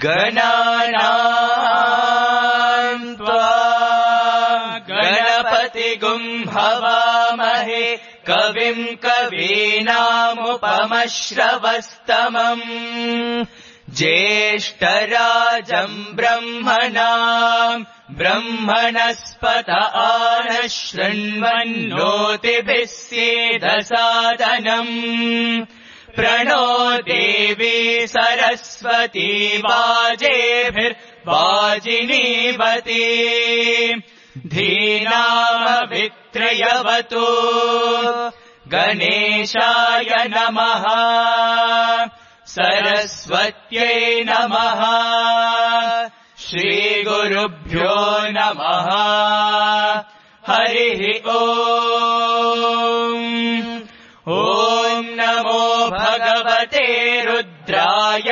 गणानाम् त्वा गणपतिगुं हवामहे कविम् कवीनामुपमश्रवस्तमम् ज्येष्ठराजम् ब्रह्मणाम् ब्रह्मणस्पत आनः शृण्वन्नोतिभिः सीदसादनम् प्रणो देवी सरस्वती वाजेभिर्वाजिनीवती धीनामभित्रयवतु गणेशाय नमः सरस्वत्यै नमः श्रीगुरुभ्यो नमः हरिः ॐ नमो भगवते रुद्राय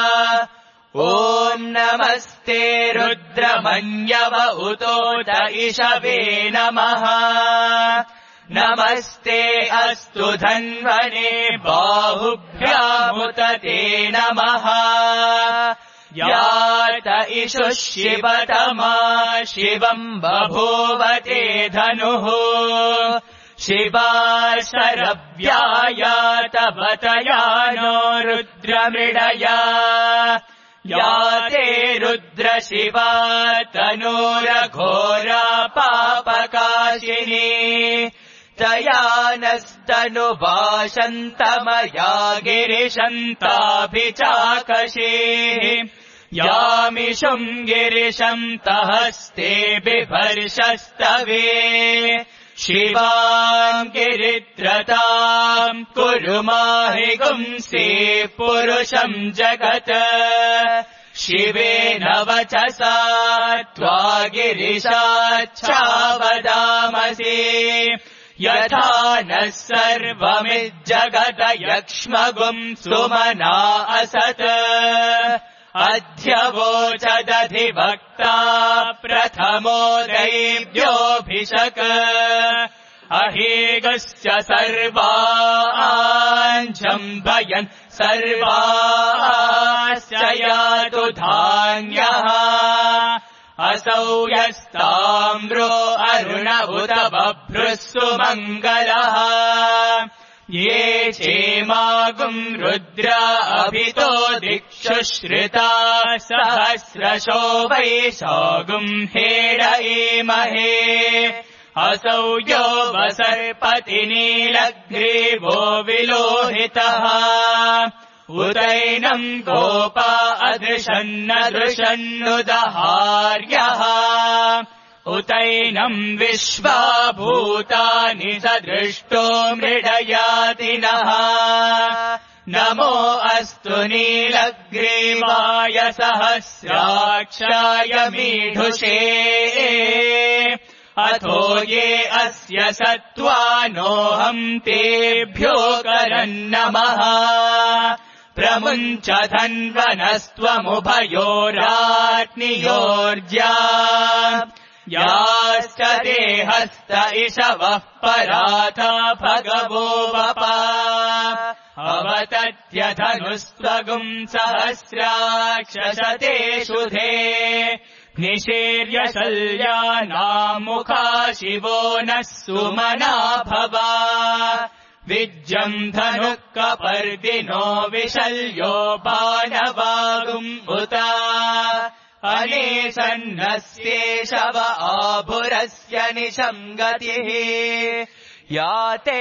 ॐ नमस्ते रुद्रमन्यव उतोत इषवे नमः नमस्ते अस्तु धन्वने बाहुभ्यामुत ते नमः यात इषुः शिवतमा शिवम् बभूवते धनुः शिवा शरव्यायात बतया नो रुद्रमृडया याते रुद्रशिवा तनूरघोरा पापकाशिनी तया नस्तनुभाषन्तमया गिरिशन्ताभिचाकशीः यामिषुम् गिरिशन्तहस्ते बिभर्षस्तवे शिवाम् गिरित्रताम् कुरु माहि गुंसे पुरुषम् जगत् शिवेन वचसा त्वा गिरिशाच्छावदामसि यथा नः सर्वमिज्जगत यक्ष्मगुम् सुमना असत् अध्यवोचदधिवक्ता प्रथमो दैव्योऽभिषक् अहेगश्च सर्वाञ्जम्भयन् सर्वाश्च यातु धान्यः असौ यस्ताम्रो अरुण उत बभ्रुः सुमङ्गलः ये चेमागुम् रुद्रा अभितो दिक्षु श्रिता सहस्रशो वैशागुम् हेडयेमहे असौ यो वसर्पति नीलग्रीवो विलोहितः उदैनम् गोपा अदृशन्नदृशन्नुदहार्यः उतैनम् विश्वाभूतानि सदृष्टो मृडयातिनः नमो अस्तु नीलग्रीवाय सहस्राक्षाय मीढुषे अथो ये अस्य सत्त्वानोऽहम् तेभ्यो करन्नमः प्रमुञ्च धन्वनस्त्वमुभयोरात्नियोर्जा याश्च ते हस्त इषवः पराथा भगवो वपा अवतत्यधनुस्त्वगुम् सहस्राक्षशते शुधे निशीर्य शल्यानामुखा शिवो नः सुमना भवा विज्जम् धनुः कपर्दिनो विशल्यो बाणवागुम् उता अनेसन्नस्येषव आभुरस्य निशङ्गतिः याते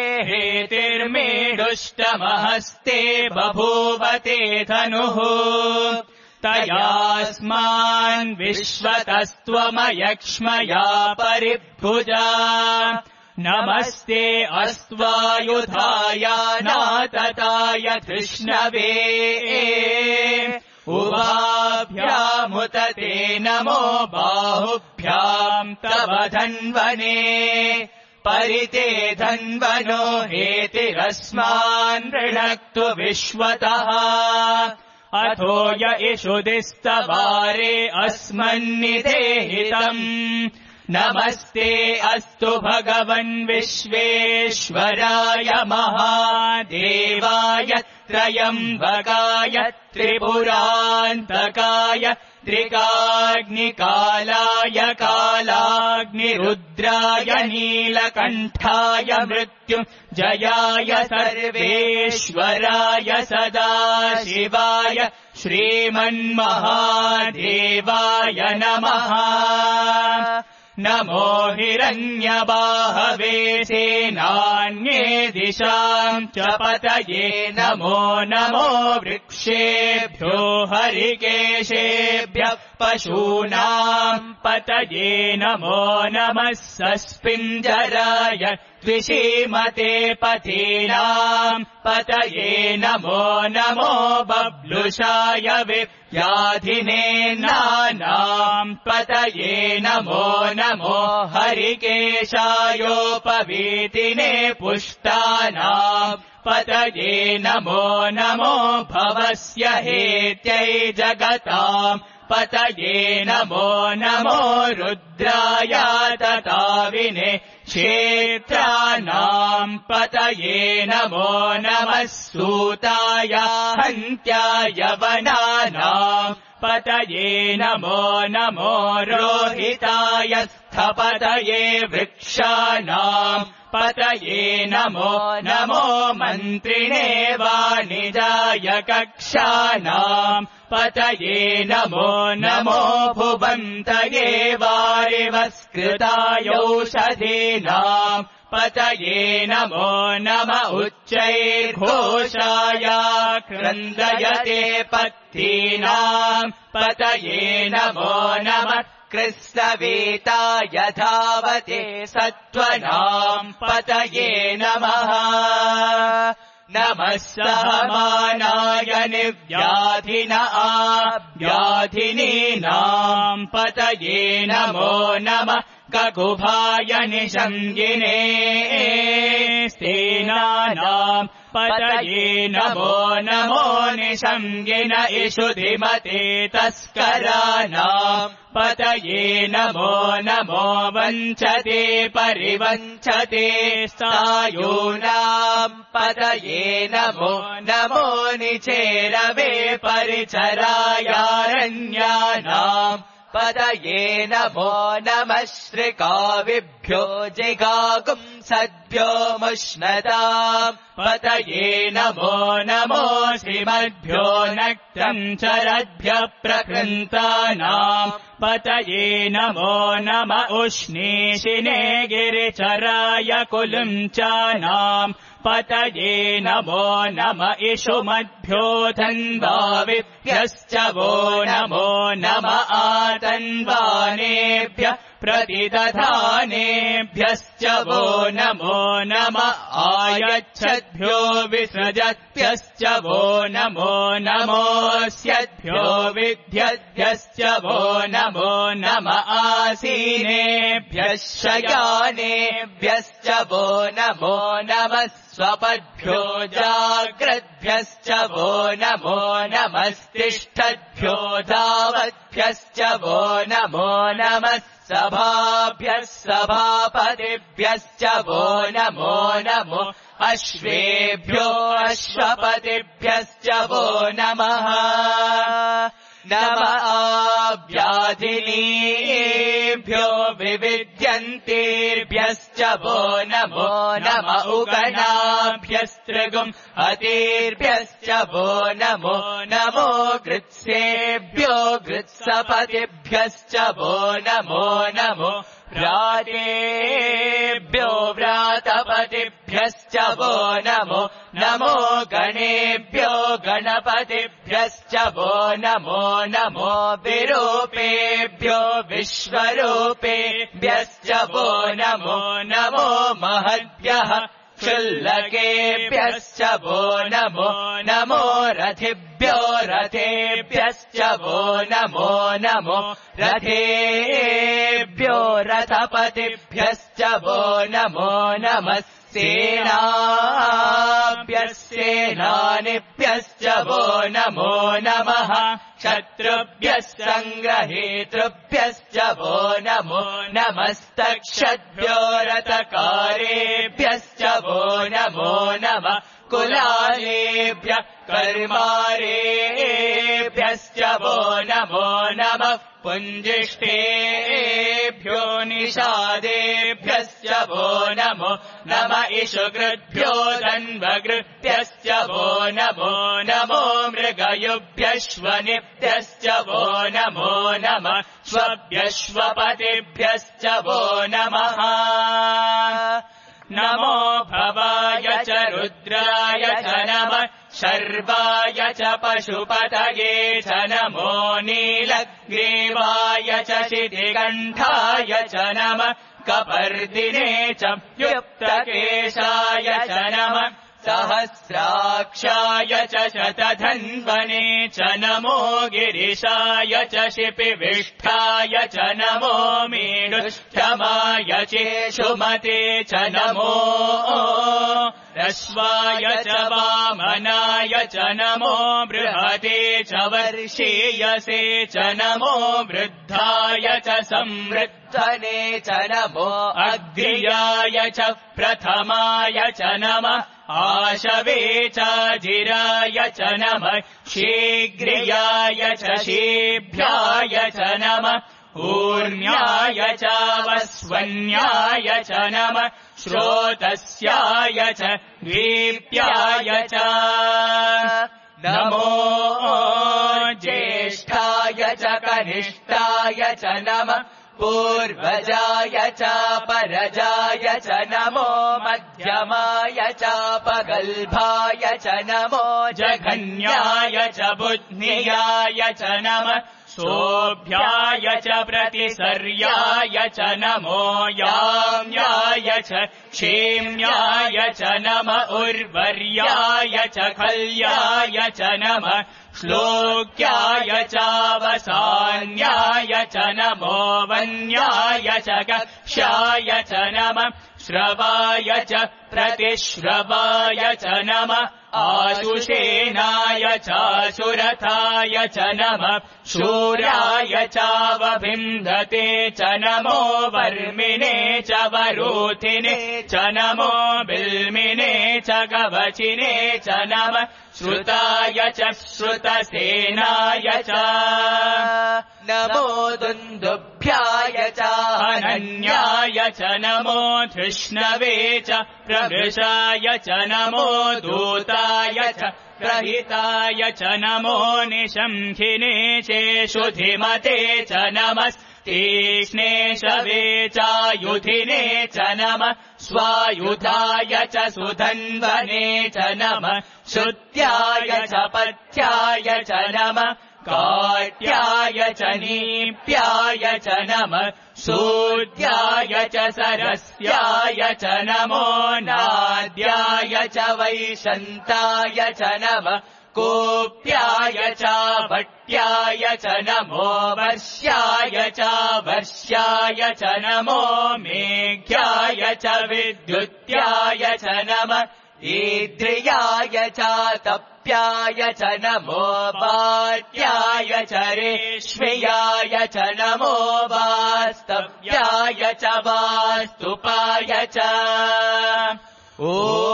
हेतिर्मेढुष्टमहस्ते बभूवते धनुः तयास्मान् विश्वतस्त्वमयक्ष्मया परिभुजा नमस्ते अस्त्वायुधाय नातताय धृष्णवे उभाभ्यामुत ते नमो बाहुभ्याम् तव धन्वने परिते धन्वनो हेतिरस्मान् ऋणक्तु विश्वतः अथो य इषुदिस्तवारे अस्मन्निदेहितम् नमस्ते अस्तु भगवन् विश्वेश्वराय महादेवाय त्रयम्बकाय त्रिपुरान्तकाय त्रिकाग्निकालाय कालाग्निरुद्राय नीलकण्ठाय मृत्युञ्जयाय सर्वेश्वराय सदाशिवाय श्रीमन्महादेवाय नमः। नमो हिरण्यबाहवे सेनान्ये दिशाम् च पतये नमो नमो वृक्षेभ्यो हरिकेशेभ्यः पशूनाम् पतये नमो नमः सस्पिञ्जराय द्विषीमते पथीनाम् पतये नमो नमो बब्लुषाय व्याधिने नानाम् पतये नमो नमो हरिकेशायोपवीतिने पुष्टानाम् पतये नमो नमो भवस्य हेत्यै जगताम् पतये नमो नमो रुद्राय तताविने क्षेत्राणाम् पतये नमो नमः सूताय हन्त्याय वनानाम् पतये नमो नमो रोहिताय स्थपतये वृक्षाणाम् पतये नमो नमो मन्त्रिणे वाणिजाय कक्षाणाम् पतये नमो नमो भुवन्तये वारिवस्कृतायौषधीनाम् पतये नमो नम उच्चैर्घोषाय क्रन्दयते पत्तीनाम् पतये नमो नमः कृत्स्नवेताय धावते सत्त्वनाम् पतये नमः। नमः सहमानाय निर्व्याधिन व्याधिनीनाम् पतये नमो नमः गगुभाय निषङ्गिने स्तेनानाम् पतये नमो नमो निषङ्गिन इषुधिमते तस्कराणाम् पतये नमो नमो वञ्चते परिवञ्चते सायूनाम् पतये नमो नमो निचेरवे परिचरायारण्यानाम् पतये नमो नमः श्रिकाविभ्यो जिगागुंसद्भ्यो मुष्णताम् पतये नमो नमो श्रीमद्भ्यो नक्तम् चरद्भ्यः प्रकृन्तानाम् पतये नमो नम उष्णीषिने गिरिचराय कुलुञ्चानाम् पतये नमो नम इषुमद्भ्यो धन्वाविभ्यश्च वो नमो नम आतन्वानेभ्यः प्रतिदधानेभ्यश्च वो नमो नम आयच्छद्भ्यो विसृजद्भ्यश्च वो नमो नमोऽस्यद्भ्यो विद्यद्भ्यश्च वो नमो नम आसीनेभ्यः शयानेभ्यश्च वो नमो नमः स्वपद्भ्यो जाग्रद्भ्यश्च वो नमो नमस्तिष्ठद्भ्यो धावद्भ्यश्च वो नमो नमः सभाभ्यः सभापतिभ्यश्च वो नमो नमो अश्वेभ्यो अश्वपतिभ्यश्च वो नमः। नम व्याधिनीभ्यो विविध्यन्तेभ्यश्च वो नमो नम उगणाभ्यस्त्रिगुम् अतीर्भ्यश्च वो नमो नमो गृत्सेभ्यो गृत्सपतिभ्यश्च वो नमो नमो व्रातेभ्यो व्रातपतिभ्यश्च वो नमो नमो गणेभ्यो गणपतिभ्यश्च वो नमो नमो विरूपेभ्यो विश्वरूपेभ्यश्च वो नमो नमो महद्भ्यः क्षुल्लकेभ्यश्च वो नमो नमो रथिभ्यो रथेभ्यश्च वो नमो नमो रथेभ्यो रथपतिभ्यश्च वो नमो नमः सेनाभ्यः सेनानिभ्यश्च वो नमो नमः शत्रुभ्यः सङ्ग्रहेतृभ्यश्च वो नमो नमस्तक्षद्भ्यो रथकारेभ्यश्च वो नमो नमः कुलालेभ्यः कर्मारेभ्यश्च वो नमो नमः पुञ्जिष्ठेभ्यो निषादेभ्यश्च वो नमो नम इषुकृद्भ्यो धन्वकृभ्यश्च वो नमो नमो मृगयुभ्यश्वनिभ्यश्च वो नमो नमः स्वभ्यश्वपतिभ्यश्च वो नमः नमो भवाय च रुद्राय च नमः शर्वाय च पशुपतये च नमो नीलग्रीवाय च शितिकण्ठाय च नमः कपर्दिने च युक्तकेशाय च नमः सहस्राक्षाय च शतधन्वने च नमो गिरिशाय च शिपिविष्ठाय च नमो मीढुष्ठमाय चेषुमते च नमो रश्वाय च वामनाय च नमो बृहते च वर्षीयसे च नमो वृद्धाय च संवृद्धने च नमो अग्र्याय च प्रथमाय च नमः आशवे च जिराय च नमः शीघ्रियाय च शीभ्याय च नमः ऊर्म्याय च वस्वन्याय च नमः श्रोतस्याय च द्वीप्याय च नमो ज्येष्ठाय च कनिष्ठाय च नमः पूर्वजाय च परजाय च नमो मध्यमाय च पगल्भाय च नमो जघन्याय च बुद्ध्याय च नमः सोऽभ्याय च प्रतिसर्याय च नमो याम्याय च क्षेम्याय च नम उर्वर्याय च खल्याय च नमः श्लोक्याय चावसान्याय च नमो वन्याय च कक्ष्याय च नमः श्रवाय च प्रतिश्रवाय च नमः आशुषेनाय चाशुरथाय च नमः शूराय चावभिन्धते च नमो वर्मिणे च वरूथिने च नमो बिल्मिने च गवचिने च नमः श्रुताय च श्रुतसेनाय च नमो दुन्दुभ्याय च अनन्याय च नमो धृष्णवे च प्रभृशाय च नमो दूताय च प्रहिताय च नमो निशंखिने चेषुधिमते च नमस्तीक्ष्णे शवे चायुधिने च नमः स्वायुधाय च सुधन्वने च नमः श्रुत्याय च पथ्याय च नमः काट्याय च नीप्याय च नमः सूद्याय च सरस्याय च नमो नाद्याय च वैशन्ताय च नमः कोप्याय च भट्याय च नमो वर्ष्याय च वर्ष्याय च नमो मेघ्याय च विद्युत्याय च नमः ईद्रियाय च तप्याय च नमो वाट्याय च रेष्म्याय च नमो वास्तव्याय च वास्तुपाय च ॐ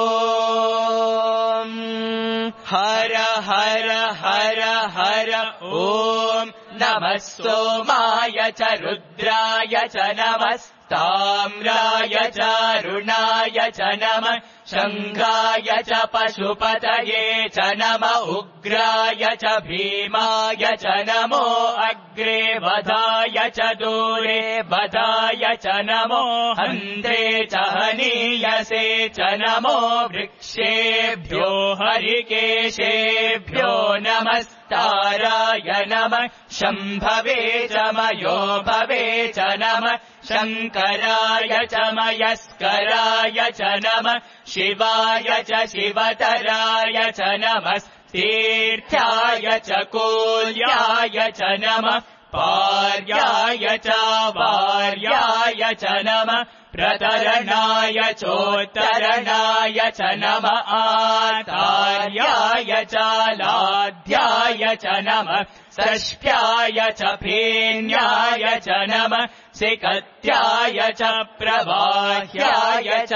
हर हर हर हर ॐ नमः सोमाय च रुद्राय च नमस्ताम्राय च रुणाय च नमः शङ्खाय च पशुपतये च नम उग्राय च भीमाय च नमो अग्रे वधाय च दूरे वधाय च नमो हन्त्रे च हनीयसे च नमो वृक्षेभ्यो हरिकेशेभ्यो नमस्ताराय नमः शम्भवे च मयो भवे च नमः शङ्कराय च मयस्कराय च नमः शिवाय च शिवतराय च नमः तीर्थ्याय च कूल्याय च नमः पार्याय च वार्याय च नमः प्रतरणाय चोत्तरणाय च नमः आतार्याय च लाध्याय च नमः षष्ठ्याय च फेन्याय च नमः सिकत्याय च प्रवाह्याय च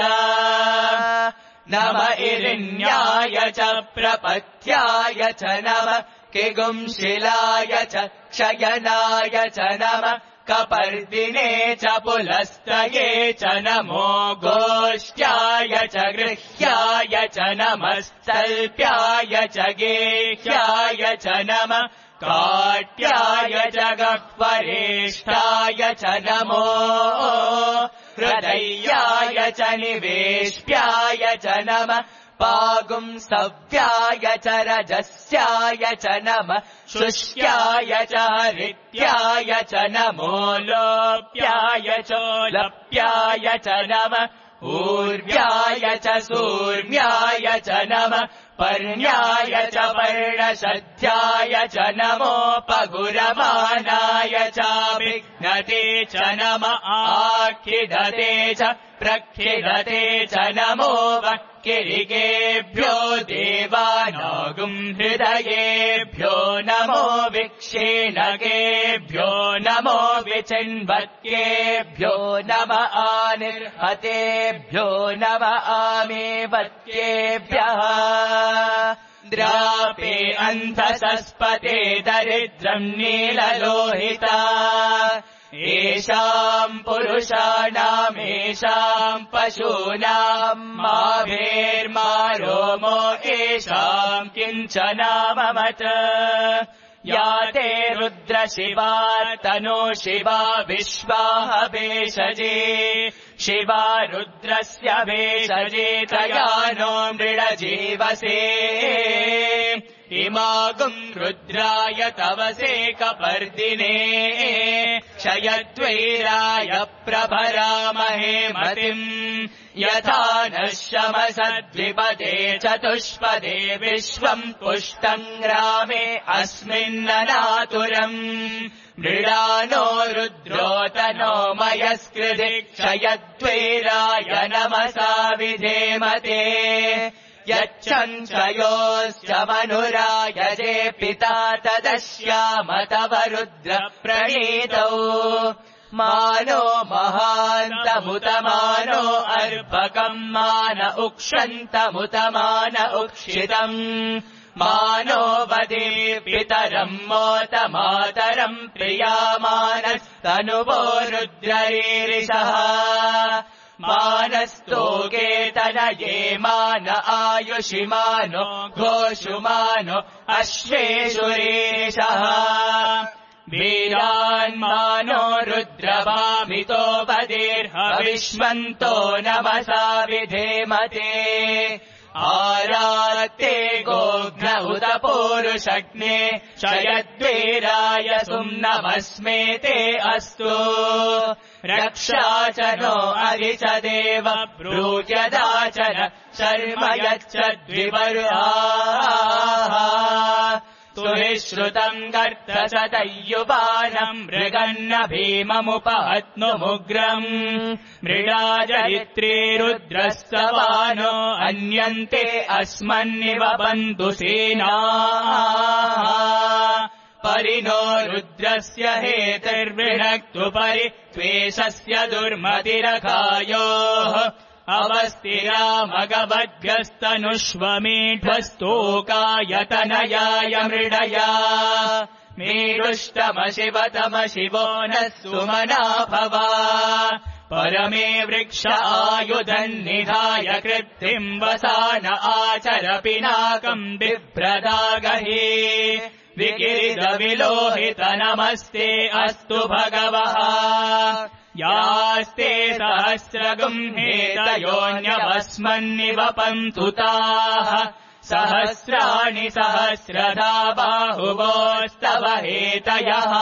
नमः इरिण्याय च प्रपत्याय च नमः किगुंशिलाय च क्षयनाय च नमः कपर्दिने च पुलस्तये च नमो गोष्ठ्याय च गृह्याय च नमः स्थल्प्याय च गेह्याय च नमः काट्याय च गह्वरेष्ठाय च नमो हृदयाय च निवेश्याय च नमः पागुंसव्याय च रजस्याय च नमः शुष्याय च हरित्याय च नमो लोप्याय चोलप्याय च नमः ऊर्व्याय च सूर्व्याय च नमः पर्ण्याय च पर्णशध्याय च नमोपगुरमानाय चाभिघ्नते च नमः आखिदते च प्रखिदते च नमो वक्किरिकेभ्यो देवानागुं हृदयेभ्यो नमो विक्षेणकेभ्यो नमो विचिन्वत्केभ्यो नमः आनिर्हतेभ्यो नमः आमेवत्केभ्यः द्रापे अन्धसस्पते दरिद्रम् नीललोहिता येषाम् पुरुषाणामेषाम् पशूनाम् माभेर्मारोमो येषाम् किञ्चनाममत या ते रुद्रशिवा तनो शिवा विश्वाह भेषजे शिवा रुद्रस्य भेषजे तया नो मृडजीवसे इमागुम् रुद्राय तवसे कपर्दिने क्षयद्वैराय प्रभरामहे मतिम् यथा नः शमसद्विपदे चतुष्पदे विश्वम् पुष्टम् ग्रामे अस्मिन्ननातुरम् मृडानो रुद्रोतनो मयस्कृधि क्षयद्वैराय नमसा विधेमते यच्छञ्चयोश्च मनुरायजे पिता तदश्याम तव रुद्र प्रणीतौ मानो महान्तमुतमानो अर्भकम् मान उक्षन्तमुतमान उक्षितम् मानो वदे पितरम् मोत मातरम् प्रियामानस्तनुवो रुद्ररीरिषः मानस्तोकेतनये मान आयुषिमानो घोषुमानो अश्वेषुरेशः वीरान्मानो रुद्रभामितो वदेर्हविष्मन्तो नमसा विधेमते आरात्ते गोघ्न उत पूरुषग्ने क्षयद्वीराय सुम्नमस्मे ते अस्तु रक्षा च नो अरि च देव ब्रूयदाचन शर्म यच्चद्विवर्हाः सुनिश्रुतम् गर्तशतयुवानम् मृगन्न भीममुपहत्नुमुग्रम् मृडाजयित्री रुद्रस्तवानो अन्यन्ते अस्मन्निव बन्धुसेनाः परिणो रुद्रस्य हेतिर्वृणक्तु परि त्वेषस्य दुर्मतिरखायोः अवस्तिरामगवद्भ्यस्तनुष्वमेढस्तोकायतनयाय मृडया मेरुष्टमशिवतम शिवो नः सुमना भवा परमे वृक्ष आयुधन्निधाय कृत्तिम् वसान आचर पिनाकम् बिभ्रदागहे विगिरिदविलोहित नमस्ते अस्तु भगवः यास्ते सहस्रगुम्हेतयोऽन्यवस्मन्निवपन्तु ताः सहस्राणि सहस्रधा बाहुवोस्तव हेतयः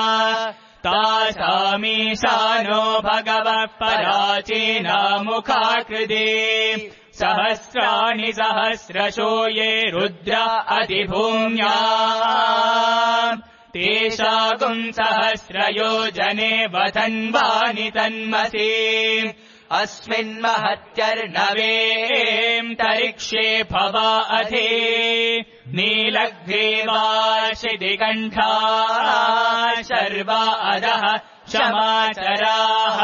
तासामीशानो भगवः पराचीनामुखाकृते सहस्राणि सहस्रशो ये रुद्रा अधिभूम्या तेषागुम् सहस्रयोजने वधन्वानि तन्मसि अस्मिन्महत्यर्णवेऽन्तरिक्षे भवा अधि नीलग्रीवाशिदिकण्ठा शर्वा अधः क्षमाचराः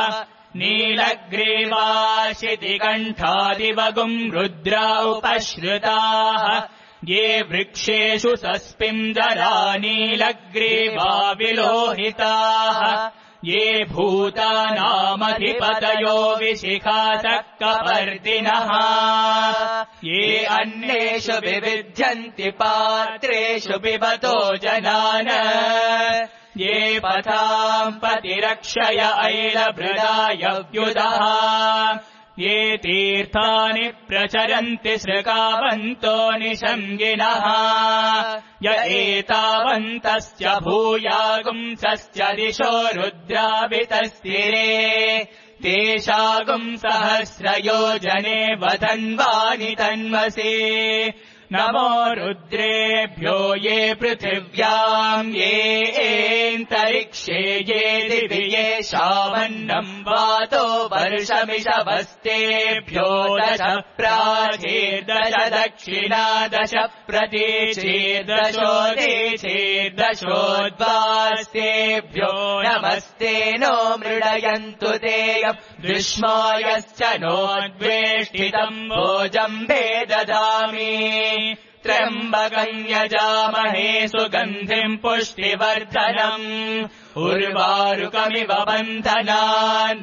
नीलग्रीवाशिदिकण्ठादिवगुम् रुद्रा उपश्रुताः ये वृक्षेषु सस्पिन्दरा नीलग्रीवा विलोहिताः ये भूतानामधिपतयो विशिखातः कपर्दिनः ये अन्येषु विविध्यन्ति पात्रेषु पिबतो जनान् ये पथाम् पतिरक्षय ऐलभृदायव्युदः ये तीर्थानि प्रचरन्ति सृकावन्तो निशङ्गिनः य एतावन्तस्य भूयागुंसस्य दिशो रुद्रावितस्तिरे तेषागुम् सहस्रयोजने वधन्वानि तन्मसि नमो रुद्रेभ्यो ये पृथिव्याम् येऽन्तरिक्षे ये दिवि ये शामन्नम् वातो वर्षमिषवस्तेभ्यो दश प्राचीर्दश दक्षिणा दश प्रतीचीर्दशोदीचीर्दशोद्वास्तेभ्यो नमस्ते नो मृडयन्तु तेयम् दृश्मायश्च नोद्वेष्टितम् भोजम्बे ददामि त्र्यम्बकम् यजामहे सुगन्धिम् पुष्टिवर्धनम् उर्वारुकमिव बन्धनान्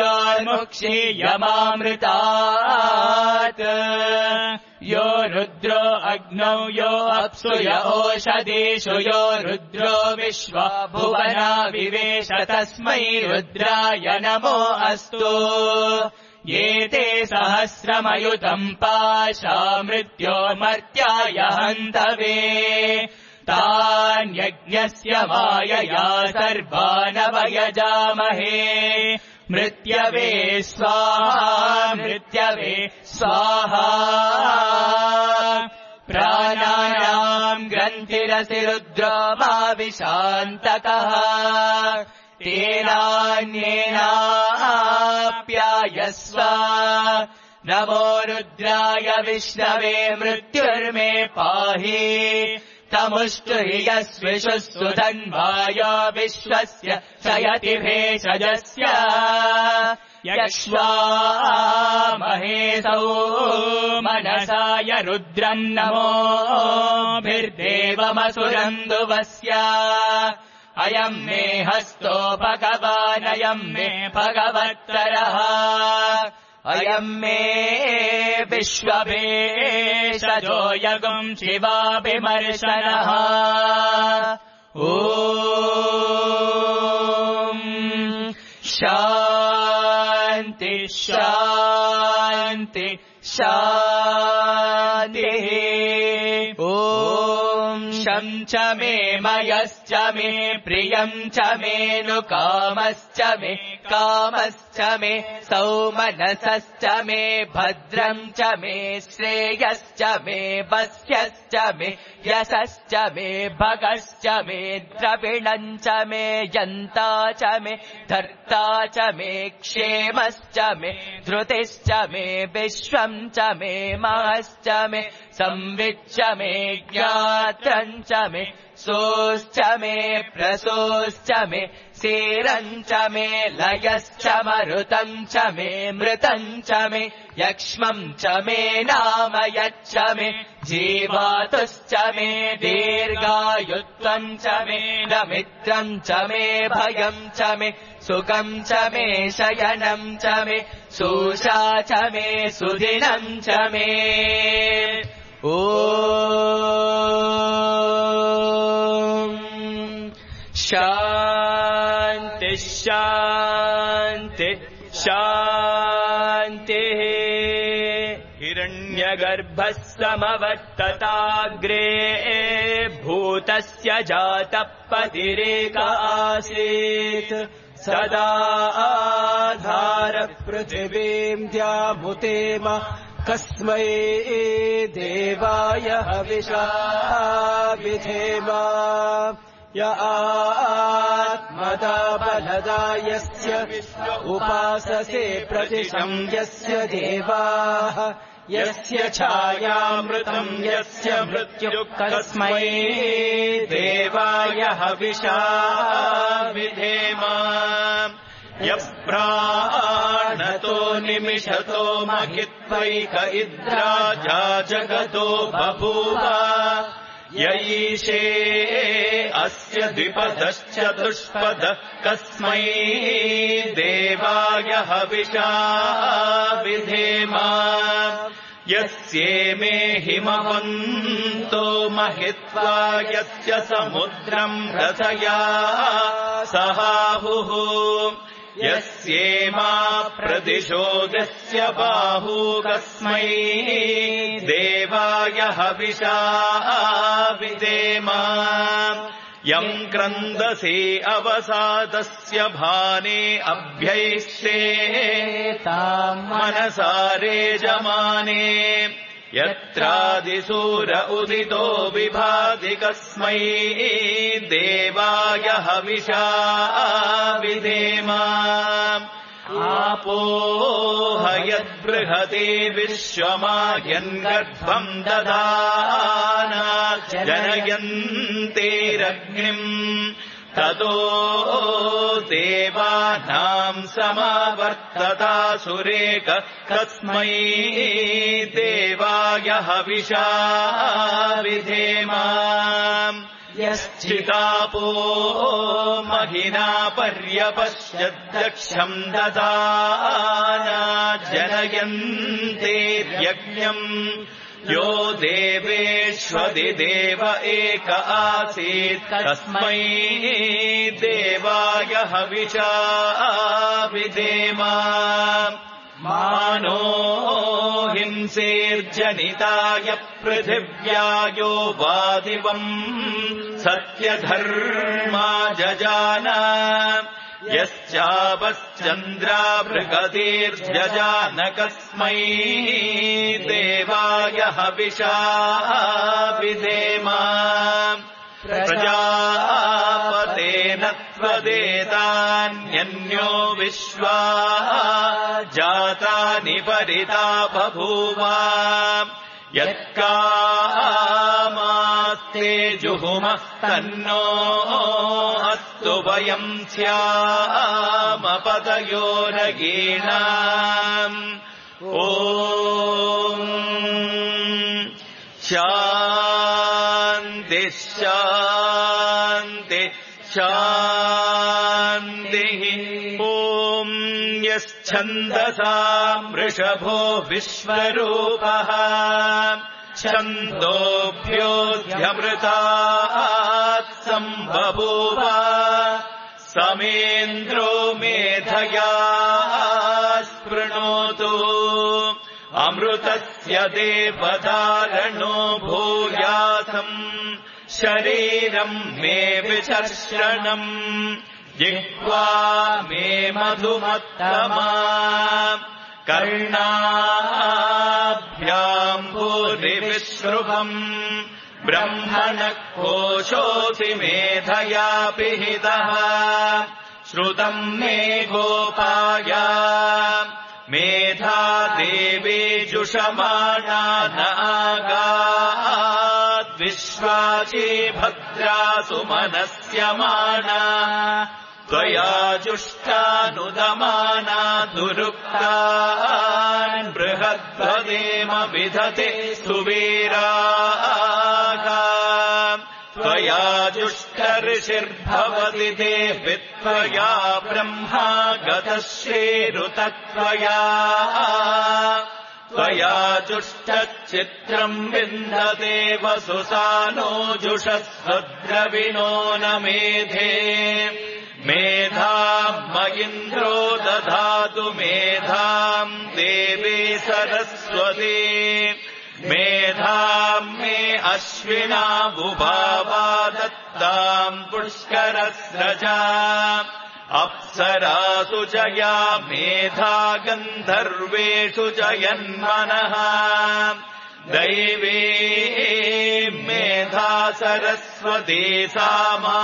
मृत्योर्मुक्षीयमामृतात् यो रुद्रो अग्नौ यो अप्सु य ओषधीषु यो रुद्रो विश्वा भुवना विवेश तस्मै रुद्राय नमो अस्तु ये ते सहस्रमयुतम् पाशा मृत्योर्मर्त्याय हन्तवे तान्यज्ञस्य मायया सर्वानवयजामहे मृत्यवे स्वाहा मृत्यवे स्वाहा प्राणानाम् ग्रन्थिरसि रुद्रो मा विशान्तकः तेनान्येनाप्यायस्व नमो रुद्राय विष्णवे मृत्युर्मे पाहि तमुष्टु हि यस्विषु सुधन्वाय विश्वस्य शयति भेषजस्य यक्ष्वामहेसौ मनसाय रुद्रम् नमोभिर्देवमसुरन्दुवस्य अयम् मे हस्तो भगवानयम् मे भगवत्तरः अयम् मे विश्वभेषजो यगुम् शिवाभिमर्शनः ॐ शान्ति शान्ति शान्तिः ॐ शं च मे मयश्च मे प्रियम् च मेऽनुकामश्च मे कामश्च मे सौमनसश्च मे भद्रम् च मे श्रेयश्च मे वस्यश्च मे यशश्च मे भगश्च मे द्रविणम् च मे यन्ता च मे धर्ता च मे क्षेमश्च मे धृतिश्च मे विश्वम् च मे महश्च मे संविच्च मे ज्ञात्रम् च मे सोश्च मे प्रसोश्च मे सेरम् च मे लयश्च मरुतम् च मे मृतम् च मे यक्ष्मम् च मे नाम यच्च मे जीवातुश्च मे दीर्घायुत्वम् च मे नमित्रम् च मे भयम् च मे सुखम् च मे शयनम् च मे शोषा च मे सुदिनम् च मे ॐ शान्ति शान्ति शान्तिः हिरण्यगर्भः समवर्तताग्रे भूतस्य जातः पतिरेक आसीत् सदा आधारः पृथिवीम् द्यामुतेम कस्मै देवाय हविषा विधेम य आत्मदा बलदा यस्य उपाससे प्रतिशं यस्य देवाः यस्य छायामृतम् यस्य मृत्युः कस्मै देवाय हविषा विधेम यः प्राणतो निमिषतो महित्वैक इद्राजा जगतो बभूव यईशे अस्य द्विपदश्चतुष्पदः कस्मै देवाय हविषा विधेम यस्येमे हिमवन्तो महित्वा यस्य समुद्रम् रथया सहाहुः यस्येमा प्रदिशो यस्य बाहू कस्मै देवाय हविषा विधेम यम् क्रन्दसे अवसादस्य भाने अभ्यैष्ये ताम् मनसारे जमाने यत्रादिसूर उदितो विभाति कस्मै देवाय हविषा विधेम आपोह यद्बृहते विश्वमायन् गर्भम् दधाना जनयन्तेरग्निम् ततो देवानाम् समावर्ततासुरेक कस्मै देवाय हविषा विधेम यश्चितापो महिना पर्यपश्यद्दक्षम् ददाना जनयन्तेर्यज्ञम् यो देवेष्वदिदेव एक आसीत् तस्मै देवाय हविषा विधेम मानो हिंसेर्जनिताय पृथिव्यायो वादिवम् सत्यधर्मा जजान यश्चापश्चन्द्राभृगतिर्जजान कस्मै देवाय हविषा विधेम प्रजापतेन त्वदेतान्यन्यो विश्वा जातानि परिता बभूव यत्कामास्ते जुहुमः तन्नो अस्तु वयम् स्यामपतयो रगीणाम् ॐ शान्ति शान्ति शान्तिः ॐ यश्छन्दसाम् वृषभो विश्वरूपः छन्दोभ्योऽध्यमृतात् सम्बभूव समेन्द्रो मेधया स्पृणोतु अमृतस्य देवधारणो भूयासम् शरीरम् मे विचर्षणम् जिह्वा मे मधुमत्तमा कर्णाभ्याम् भूरिविश्रुवम् ब्रह्मणः कोशोऽसि मेधया पिहितः श्रुतम् मे गोपाय मेधा देवी जुषमाणा नागाद्विश्वाची भद्रा सुमनस्यमाना त्वया जुष्टानुदमाना दुरुक्तान् बृहद्वदेम विधते सुवीराः त्वया जुष्टऋषिर्भवति ते वित्वया ब्रह्मा गतश्रीरुतत्वया त्वया जुष्टच्चित्रम् विन्दते वसुसानो जुषस्वद्रविणो न मेधे मेधाम् मयिन्द्रो दधातु मेधाम् देवी सरस्वती मेधाम् मे अश्विना बुभावा दत्ताम् पुष्करस्रजा अप्सरासु च या मेधा गन्धर्वेषु च यन्मनः दैवी मेधा मेधा सरस्वती सामा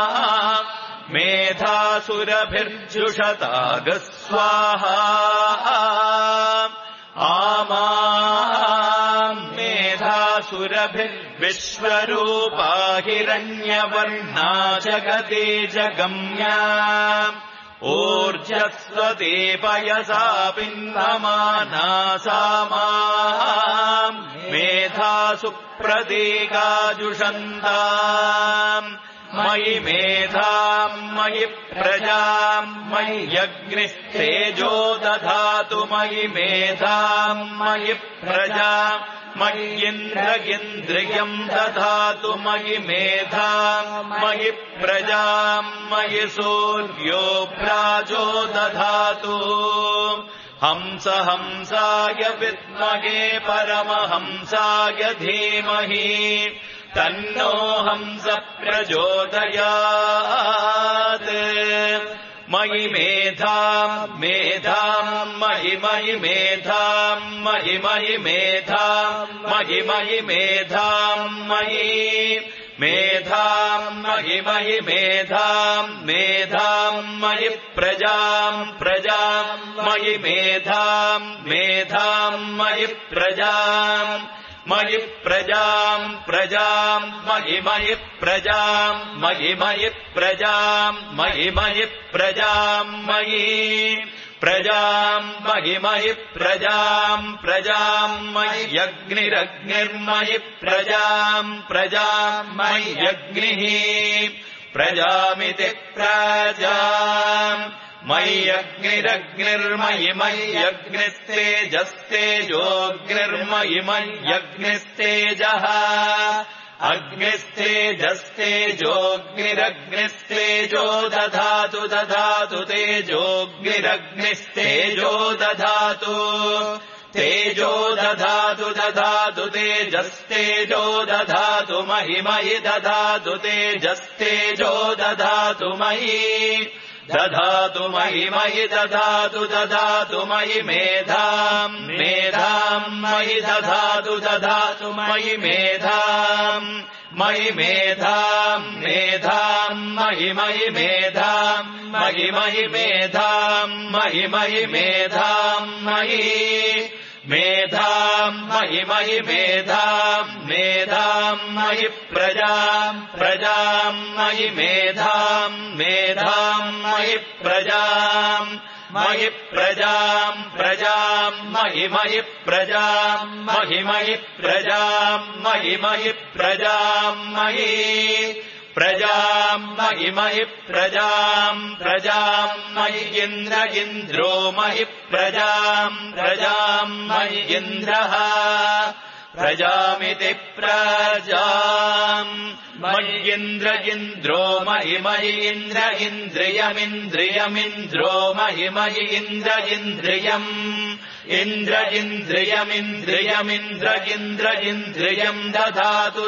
मेधासुरभिर्जुषतागस्वाहा आमा मेधासुरभिर्विश्वरूपा हिरण्यवर्णा जगते जगम्या ऊर्जस्वती पयसा पिन्वमाना सामा मेधासु प्रतीकाजुषन्ताम् मयि मेधाम् मयि प्रजाम् मयि अग्निस्तेजो दधातु मयि मेधाम् मयि प्रजाम् मय्यिन्द्रियम् दधातु मयि मेधाम् मयि प्रजाम् मयि सूर्यो प्राजो दधातु हंस हंसाय विद्महे परमहंसाय धीमहि तन्नो हंस प्रचोदयात् मयि मेधाम् मेधाम् मयि मयि मेधाम् मयि मयि मेधाम् मयि मयि मेधाम् मयि मेधाम् मयि मयि मेधाम् मेधाम् मयि प्रजाम् प्रजाम् मयि मेधाम् मेधाम् मयि प्रजाम् मयि प्रजाम् प्रजाम् मयि मयि प्रजाम् मयि मयि प्रजाम् मयि मयि प्रजाम् मयि प्रजाम् मयि मयि प्रजाम् प्रजाम् मय्यग्निरग्निर्मयि प्रजाम् प्रजाम् मय्यग्निः प्रजामिति प्रजाम् मय्यग्निरग्निर्मयि मय्यग्निस्तेजस्तेजोऽग्निर्मयि मय्यग्निस्तेजः अग्निस्तेजस्तेजोऽग्निरग्निस्तेजो दधातु दधातु तेजोऽग्निरग्निस्तेजो दधातु तेजो दधातु दधातु तेजस्तेजो दधातु मयि मयि दधातु तेजस्तेजो दधातु मयि दधातु मयि मयि दधातु दधातु मयि मेधाम् मेधाम् मयि दधातु दधातु मयि मेधाम् मयि मेधाम् मेधाम् मयि मयि मेधाम् मयि मयि मेधाम् मयि मयि मेधाम् मयि मेधाम् मयि मयि मेधाम् मेधाम् मयि प्रजाम् प्रजाम् मयि मेधाम् मेधाम् मयि प्रजाम् मयि प्रजाम् प्रजाम् मयि मयि प्रजाम् मयि मयि प्रजाम् मयि मयि प्रजाम् मयि प्रजाम् मयि मयि प्रजाम् प्रजाम् मयि इन्द्रो मयि प्रजाम् प्रजाम् मयि इन्द्रः प्रजामिति प्रजाम् मयि इन्द्रो मयि मयि इन्द्रियमिन्द्रियमिन्द्रो मयि मयि इन्द्रियम् इन्द्रियमिन्द्रियम् दधातु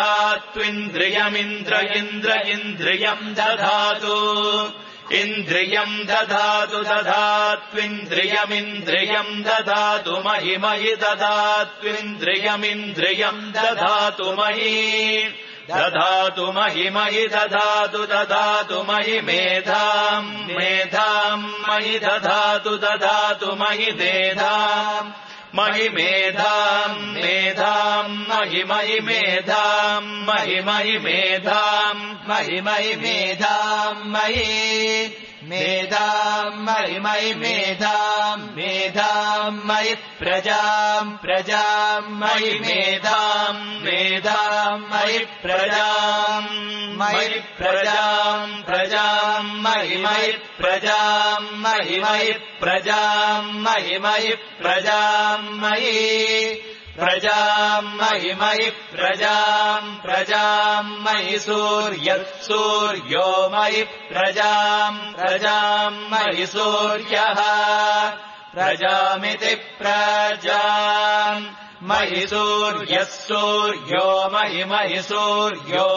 दधात्विन्द्रियमिन्द्रियम् दधातु इन्द्रियम् दधातु दधात्विन्द्रियमिन्द्रियम् दधातु मयि मयि दधात्विन्द्रियमिन्द्रियम् दधातु मयि दधातु मयि मयि दधातु दधातु मयि मेधाम् मेधाम् मयि दधातु दधातु मयि मेधाम् मयि मेधाम् मेधाम् मयि मयि मेधाम् मयि मयि मेधाम् मयि मयि मेधाम् मयि मेधाम् मयि मयि मेधाम् मेधाम् मयि प्रजाम् प्रजाम् मयि मेधाम् मेधाम् मयि प्रजाम् मयि प्रजाम् प्रजाम् मयि मयि प्रजाम् मयि मयि प्रजाम् मयि मयि प्रजाम् मयि प्रजाम् मयि मयि प्रजाम् प्रजाम् मयि सूर्यो मयि प्रजाम् प्रजाम् मयि सूर्यः प्रजामिति प्रजाम् मयि सूर्यो मयि मयि सूर्यो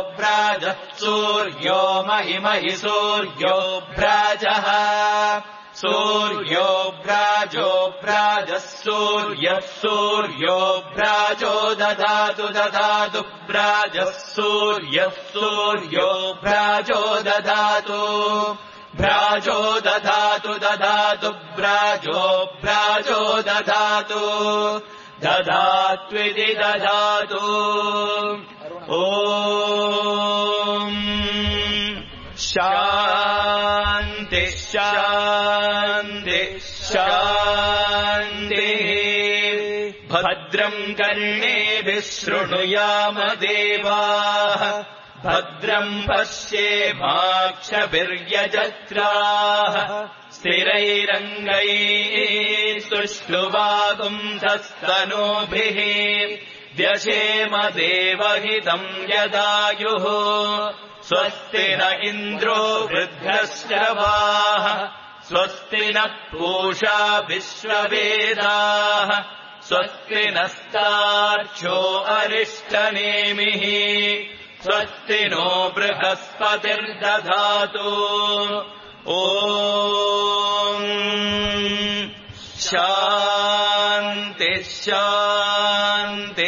ब्राजः सूर्यो मयि मयि सूर्यो ब्राजः सूर्यो व्राजो व्राजः सूर्यः सूर्यो व्राजो दधातु दधातु व्राजः सूर्यः सूर्यो व्राजो दधातु व्राजो दधातु दधातु व्राजो व्राजो दधातु दधात्विति दधातु ॐ शान्ति शान्ति शान्तिः भद्रम् कर्णेभिः शृणुयाम देवाः भद्रम् पश्येमाक्षभिर्यजत्राः स्थिरैरङ्गैः सुष्ठुवागुंसस्तनूभिः व्यशेम देवहितम् यदायुः स्वस्ति न इन्द्रो वृद्धश्रवाः स्वस्ति नः पूषा विश्ववेदाः स्वस्ति नस्तार्क्ष्यो अरिष्टनेमिः स्वस्ति नो बृहस्पतिर्दधातु ॐ शान्ति शान्ति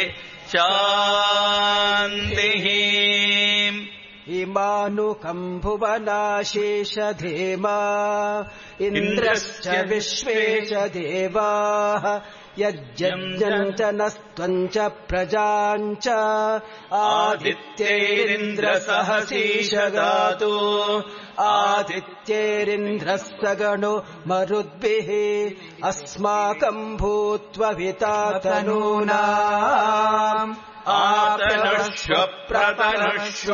शान्तिः इमानुकम् भुवनाशेषधेमा इन्द्रश्च विश्वे च देवाः यज्ञम् च नस्त्वम् च प्रजाम् च आदित्यैरिन्द्रसहसीषदातु आदित्यैरिन्द्रः सगणो मरुद्भिः अस्माकम् भूत्वविता तनूनाम् आतनश्व प्रतनश्व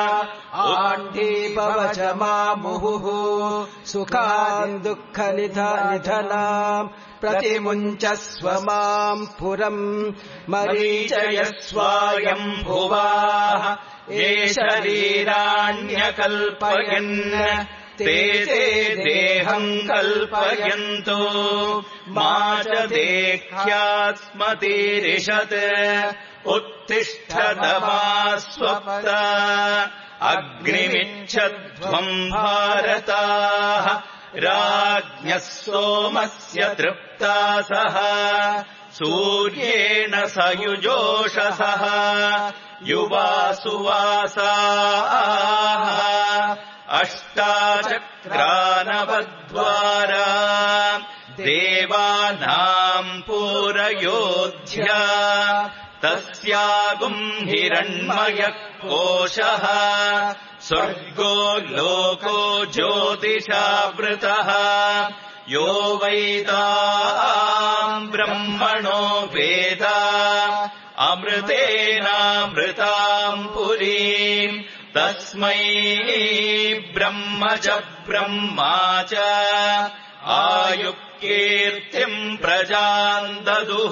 आण्डीपवच मामुहुः सुखान् दुःखनिधनाम् प्रतिमुञ्चस्व माम् पुरम् मरीचयस्वायम् भुवाः ये शरीराण्यकल्पयन् ते देहम् कल्पयन्तु मा च देह्यास्मतीरिषत् उत्तिष्ठतमास्वप्त अग्निमिच्छध्वम् भारताः राज्ञः सोमस्य तृप्तासः सूर्येण सयुजोषसः युवासुवासाः अष्टाचक्रानवद्वारा देवानाम् पूरयोध्या तस्यागुम् हिरण्मयः कोशः स्वर्गो लोको ज्योतिषावृतः यो वैताम् ब्रह्मणो वेद अमृतेनामृताम् पुरीम् तस्मै ब्रह्म च ब्रह्मा च आयुक्कीर्तिम् प्रजाम् ददुः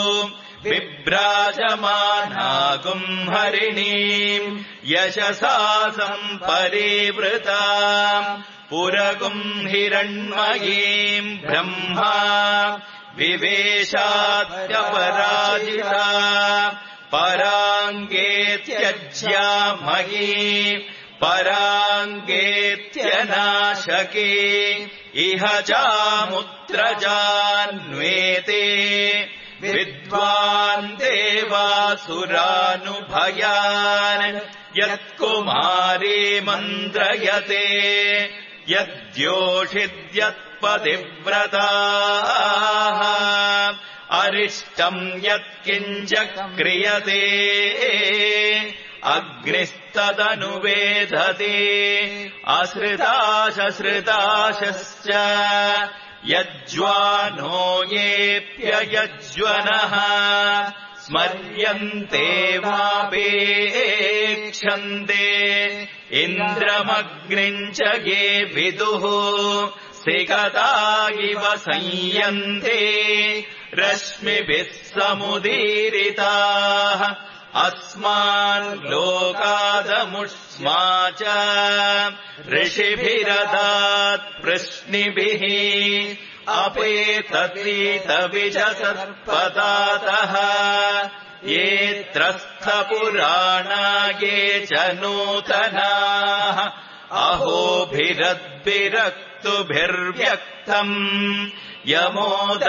विभ्राजमानागुम् हरिणीम् यशसा सम्परिवृताम् पुरगुम् हिरण्मयीम् ब्रह्मा विवेशाद्यपराजिता पराङ्गेत्यज्यामही पराङ्गेत्यनाशके इह चामुत्रजान्वेते विद्वान् देवासुरानुभयान् यत्कुमारी मन्त्रयते यद्योषिद्यत्पतिव्रताः अरिष्टम् यत्किञ्च क्रियते अग्निस्तदनुवेधते अश्रिताशश्रिताशश्च यज्वानो येऽप्ययज्वनः स्मर्यन्ते वापेक्षन्ते इन्द्रमग्निम् च ये विदुः सिकता इव संयन्ते रश्मिभिः समुदीरिताः अस्मान् लोकादमुष्मा च ऋषिभिरदात् प्रश्निभिः अपेततीतविजसर्पदातः ये त्रस्थपुराणा ये च नूतनाः अहोभिरद्भिरक्तुभिर्व्यक् व्यक्तम् यमो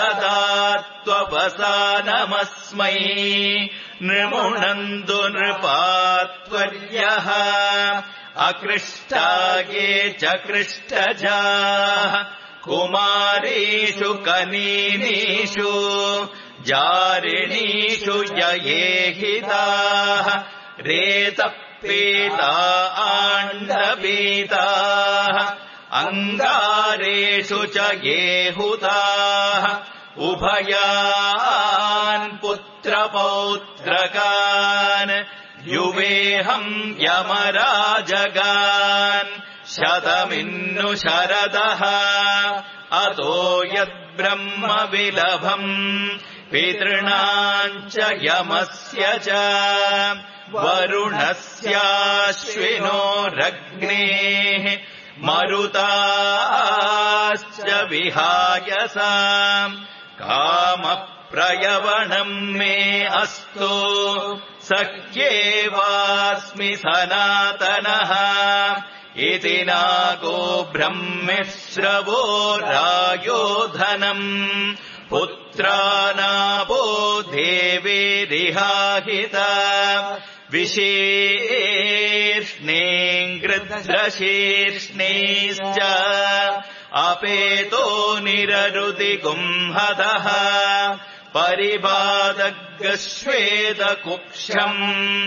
ददात्ववसानमस्मै नृमुणन्तु नृपात्वर्यः अकृष्टाये च कृष्टजाः कुमारीषु कनीनीषु जारिणीषु ययेहिताः रेतपीता आण्डपीताः अङ्गारेषु च येहुताः उभयान् पुत्रपौत्रकान् युवेहम् यमराजगान् शतमिन्नु शरदः अतो यद्ब्रह्मविलभम् पितॄणाम् च यमस्य च वरुणस्याश्विनोरग्नेः मरुताश्च विहायसाम् कामप्रयवणम् मे अस्तु सख्येवास्मि सनातनः इति नागो ब्रह्मिश्रवो रायोधनम् पुत्रानापो देवेरिहाहिता विशीर्ष्णेऽङ्गृध्रशीर्ष्णैश्च अपेतो निररुदिगुंहदः परिपादग्श्वेतकुक्षम्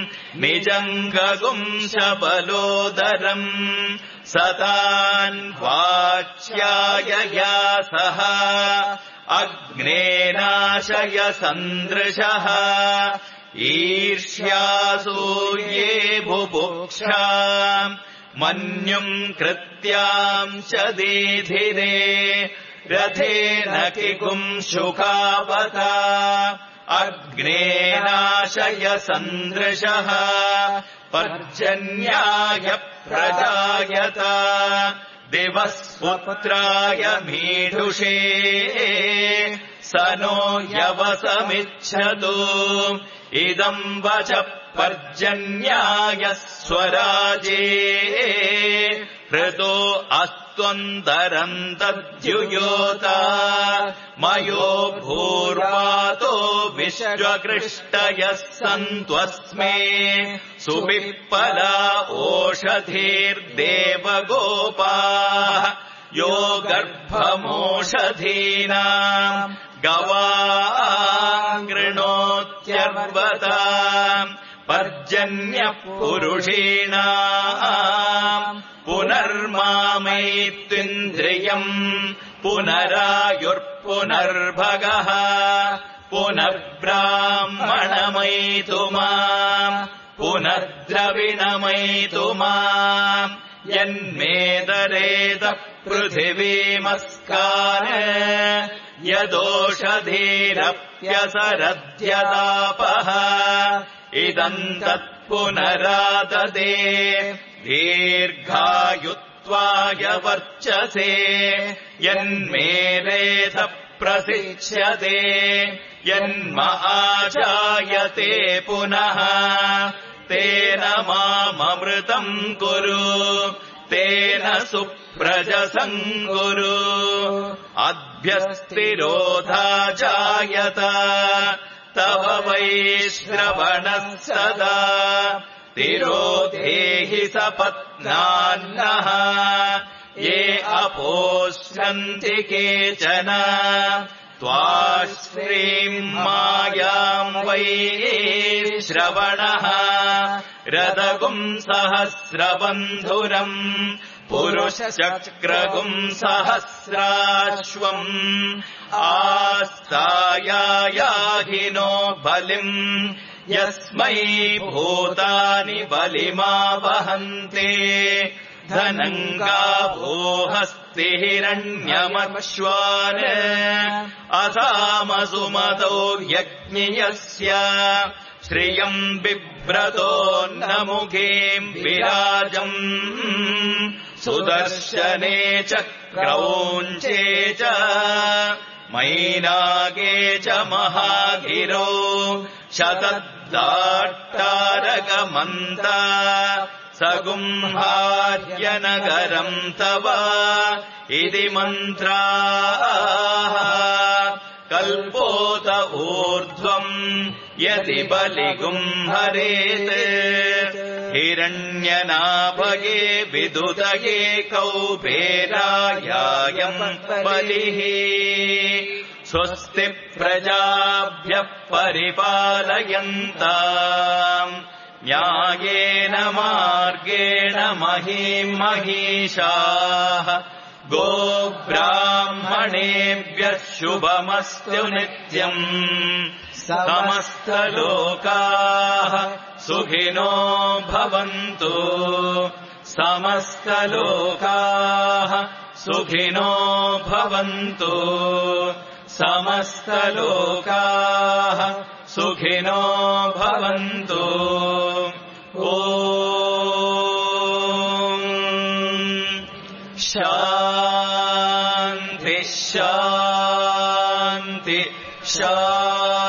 निजङ्गगुंशबलोदरम् सतान् वाच्यायया सह अग्नेनाशय सन्दृशः ईर्ष्यासूये बुभुक्षा मन्युम् कृत्याम् च दीधिरे रथेन किगुंशुकावता अग्नेनाशय सन्दृशः पर्जन्याय प्रजायत दिवस्पुत्राय मीढुषे स नो यवसमिच्छतु इदम् वच पर्जन्याय स्वराजे हृतो अस्त्वन्तरम् तद्युयोता मयो भूर्वातो विश्वकृष्टयः सन्त्वस्मे सुपिप्पला ओषधीर्देवगोपाः यो गर्भमोषधीनाम् गवाङ्गृणोत्यर्वता पर्जन्यः पुरुषीणाम् पुनर्मामैत्विन्द्रियम् पुनरायुर्पुनर्भगः पुनर्ब्राह्मणमैतुमाम् पुनर्द्रविणमैतुमाम् यन्मेदरेतः पृथिवीमस्कार यदोषधीरप्यसरद्यतापः इदम् तत्पुनराददे दीर्घायुत्वाय वर्चसे यन्मेरेत प्रसिच्यते यन्म आचायते पुनः तेन माममृतम् कुरु तेन सुप्रजसम् कुरु अभ्यस्तिरोधा जायत तव वैश्रवणः सदा तिरोधेहि सपत्नान्नः ये अपोष्यन्ति केचन त्वाश्रीम् मायाम् वै श्रवणः रदगुम् सहस्रबन्धुरम् पुरुषचक्रगुम् सहस्राश्वम् आस्तायायाहिनो बलिम् यस्मै भूतानि बलिमावहन्ते धनङ्गाभो हस्ति हिरण्यमश्वान् असामसुमतो यज्ञियस्य श्रियम् बिभ्रतो नमुखेम् विराजम् सुदर्शने चक्रौञ्चे च मैनागे च महागिरौ शतद्दाट्टारकमन्ता सगुंहार्यनगरम् तव इति मन्त्राः कल्पोत ऊर्ध्वम् यदि बलिगुंहरेत् हिरण्यनाभगे विदुदये कौबेरायायम् बलिः स्वस्ति प्रजाभ्यः परिपालयन्ताम् न्यायेन मार्गेण महीम् महिषाः गोब्राह्मणेभ्यः शुभमस्तु नित्यम् समस्तलोकाः सुखिनो भवन्तु समस्तलोकाः सुखिनो भवन्तु समस्तलोकाः सुखिनो भवन्तु ॐ शान्ति शान्ति शान्ति